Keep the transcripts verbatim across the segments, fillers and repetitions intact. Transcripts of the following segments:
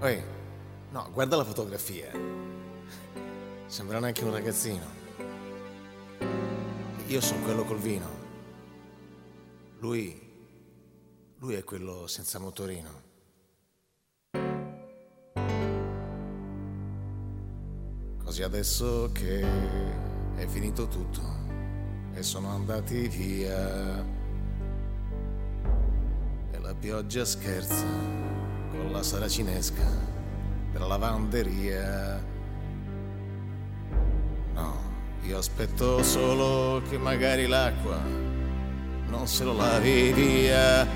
Ehi, no, guarda la fotografia. Sembra neanche un ragazzino. Io sono quello col vino. Lui... Lui è quello senza motorino. Così adesso che è finito tutto e sono andati via e la pioggia scherza con la saracinesca della lavanderia. No, io aspetto solo che magari l'acqua non se lo lavi via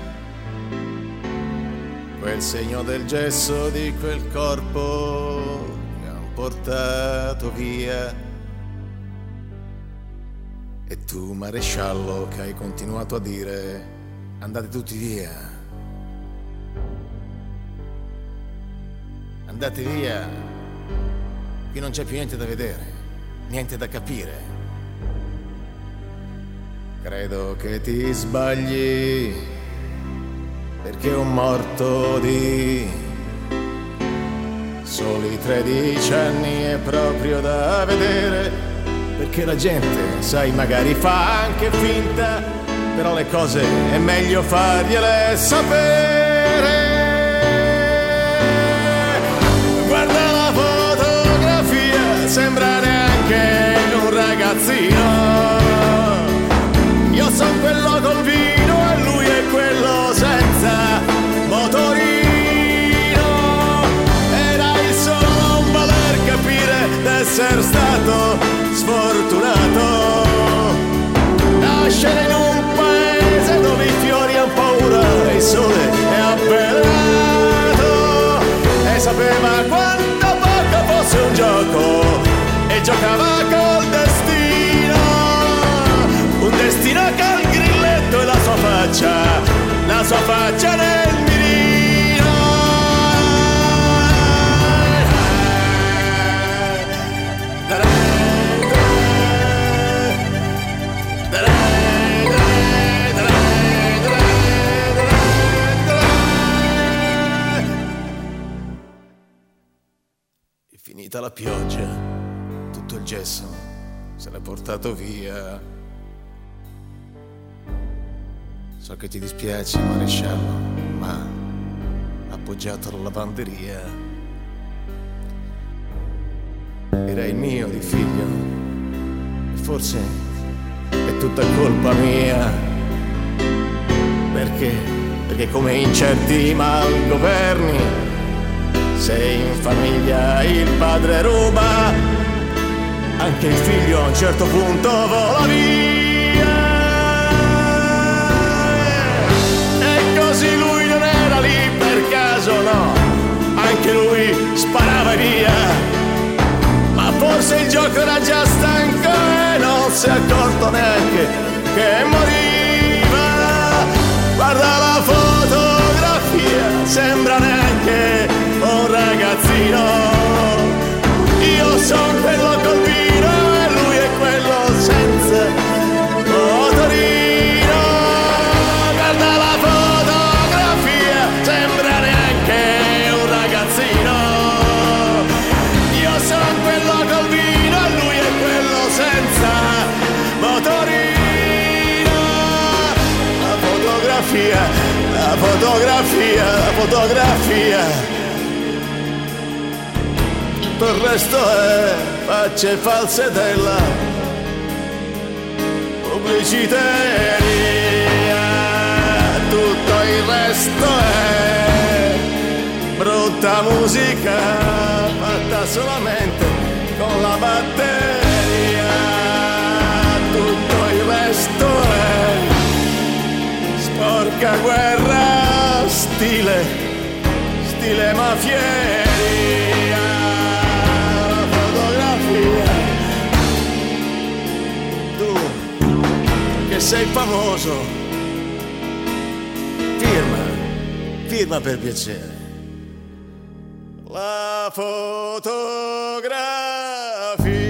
quel segno del gesso di quel corpo che han portato via. E tu, maresciallo, che hai continuato a dire andate tutti via, andate via, qui non c'è più niente da vedere, niente da capire. Credo che ti sbagli, perché un morto di soli tredici anni è proprio da vedere, perché la gente, sai, magari fa anche finta, però le cose è meglio fargliele sapere. Guarda la fotografia, sembra neanche un ragazzino. Io son quello col vino e lui è quello senza motorino. Era il solo non voler capire d'essere stato sfortunato. Nascere in un paese dove i fiori han paura e il sole è avvelenato. E sapeva quanto poco fosse un gioco e giocava col destino. Un destino col grilletto e la sua faccia, la sua faccia nel mirino. È finita la pioggia, tutto il gesso se l'è portato via. So che ti dispiace, maresciallo, ma appoggiato alla lavanderia era il mio di figlio e forse è tutta colpa mia, perché perché come in certi malgoverni, se in famiglia il padre ruba, anche il figlio a un certo punto vola via. Così lui non era lì per caso, no, anche lui sparava via, ma forse il gioco era già stanco e non si è accorto neanche che moriva. Guarda la fotografia, sembra neanche un ragazzino. Io sono quello col vino e lui è quello senza motorino. La fotografia, la fotografia, tutto il resto è facce false della pubbliciteria, tutto il resto è brutta musica fatta solamente con la batteria, tutto il resto è porca guerra, stile, stile mafieria, la fotografia. Tu, che sei famoso, firma, firma per piacere. La fotografia.